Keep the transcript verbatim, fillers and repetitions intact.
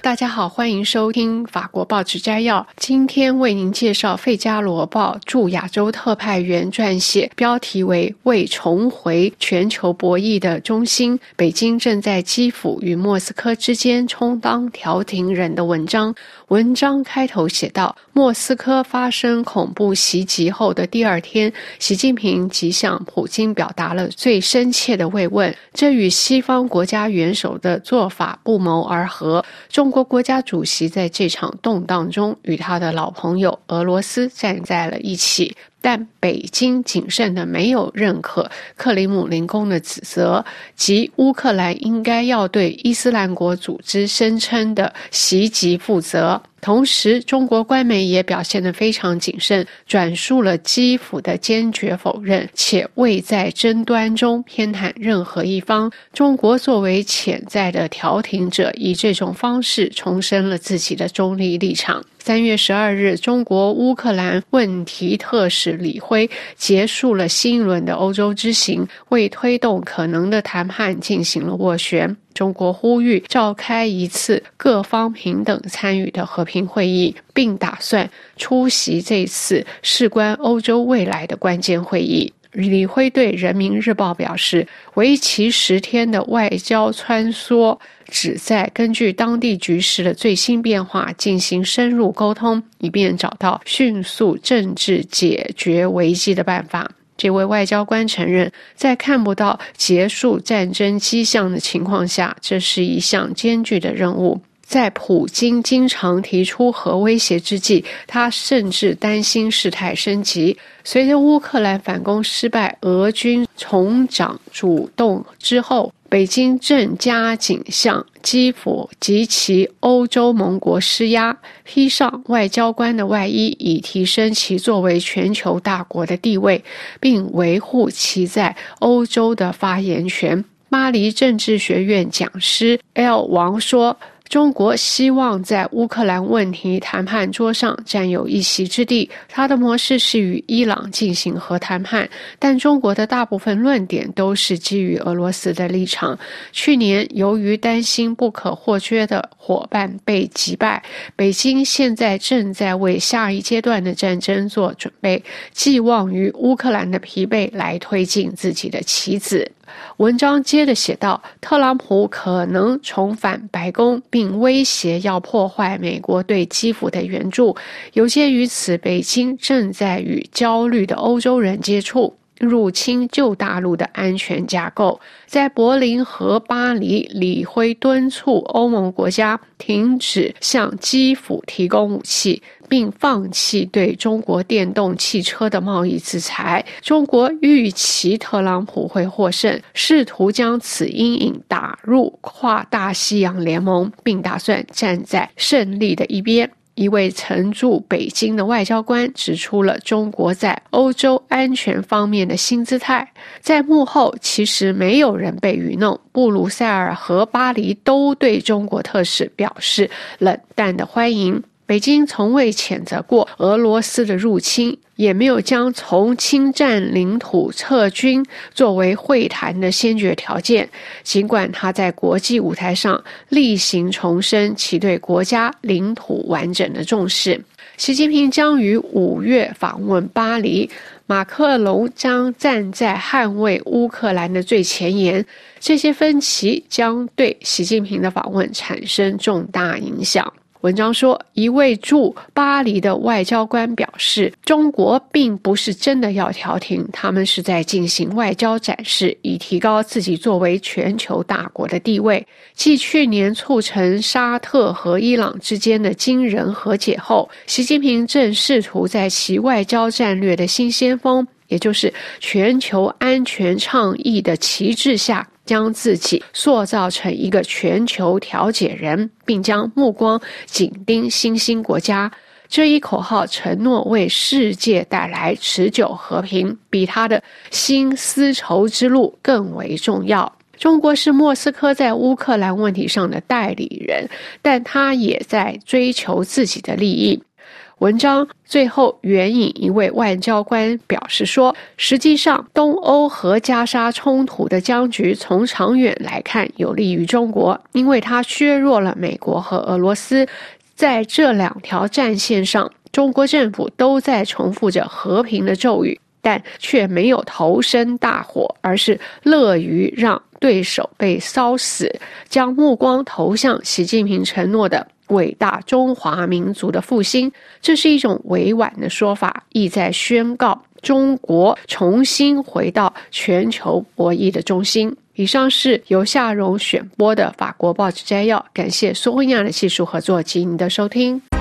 大家好，欢迎收听法国报纸摘要。今天为您介绍《费加罗报》驻亚洲特派员撰写，标题为“为重回全球博弈的中心，北京正在基辅与莫斯科之间充当调停人”的文章。文章开头写道，莫斯科发生恐怖袭击后的第二天，习近平即向普京表达了最深切的慰问，这与西方国家元首的做法不谋而合。中国国家主席在这场动荡中与他的老朋友俄罗斯站在了一起，但北京谨慎地没有认可克里姆林宫的指责，即乌克兰应该要对伊斯兰国组织声称的袭击负责。同时，中国官媒也表现得非常谨慎，转述了基辅的坚决否认，且未在争端中偏袒任何一方。中国作为潜在的调停者，以这种方式重申了自己的中立立场。三月十二日，中国乌克兰问题特使李辉结束了新一轮的欧洲之行，为推动可能的谈判进行了斡旋。中国呼吁召开一次各方平等参与的和平会议，并打算出席这次事关欧洲未来的关键会议。李辉对人民日报表示，为期十天的外交穿梭旨在根据当地局势的最新变化进行深入沟通，以便找到迅速政治解决危机的办法。这位外交官承认，在看不到结束战争迹象的情况下，这是一项艰巨的任务。在普京经常提出核威胁之际，他甚至担心事态升级。随着乌克兰反攻失败，俄军重掌主动之后，北京正加紧向基辅及其欧洲盟国施压，披上外交官的外衣，以提升其作为全球大国的地位，并维护其在欧洲的发言权。巴黎政治学院讲师 L 王说，中国希望在乌克兰问题谈判桌上占有一席之地，他的模式是与伊朗进行核谈判，但中国的大部分论点都是基于俄罗斯的立场。去年由于担心不可或缺的伙伴被击败，北京现在正在为下一阶段的战争做准备，寄望于乌克兰的疲惫来推进自己的棋子。文章接着写道，特朗普可能重返白宫，并威胁要破坏美国对基辅的援助。有鉴于此，北京正在与焦虑的欧洲人接触，入侵旧大陆的安全架构。在柏林和巴黎，李辉敦促欧盟国家停止向基辅提供武器，并放弃对中国电动汽车的贸易制裁。中国预期特朗普会获胜，试图将此阴影打入跨大西洋联盟，并打算站在胜利的一边。一位曾驻北京的外交官指出了中国在欧洲安全方面的新姿态，在幕后其实没有人被愚弄。布鲁塞尔和巴黎都对中国特使表示冷淡的欢迎。北京从未谴责过俄罗斯的入侵，也没有将从侵占领土撤军作为会谈的先决条件，尽管他在国际舞台上例行重申其对国家领土完整的重视。习近平将于五月访问巴黎，马克龙将站在捍卫乌克兰的最前沿，这些分歧将对习近平的访问产生重大影响。文章说，一位驻巴黎的外交官表示，中国并不是真的要调停，他们是在进行外交展示，以提高自己作为全球大国的地位。继去年促成沙特和伊朗之间的惊人和解后，习近平正试图在其外交战略的新先锋，也就是全球安全倡议的旗帜下，将自己塑造成一个全球调解人，并将目光紧盯新兴国家。这一口号承诺为世界带来持久和平，比他的新丝绸之路更为重要。中国是莫斯科在乌克兰问题上的代理人，但他也在追求自己的利益。 文章最后援引一位外交官表示说，实际上东欧和加沙冲突的僵局从长远来看有利于中国，因为它削弱了美国和俄罗斯。在这两条战线上，中国政府都在重复着和平的咒语，但却没有投身大火，而是乐于让对手被烧死，将目光投向习近平承诺的伟大中华民族的复兴。这是一种委婉的说法，意在宣告中国重新回到全球博弈的中心。以上是由夏蓉选播的法国报纸摘要，感谢苏慧亚的技术合作及您的收听。